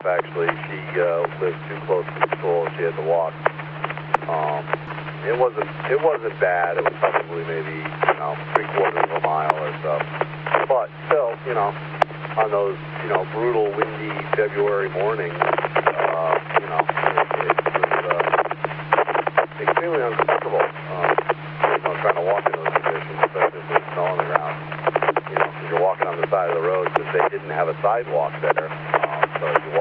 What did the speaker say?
Actually, she lived too close to the school. She had to walk. It wasn't bad. It was probably maybe 3/4 of a mile or so. But still, on those brutal, windy February mornings, it was extremely uncomfortable. Trying to walk in those conditions, especially if there's snow on the ground. Because you're walking on the side of the road because they didn't have a sidewalk there. So you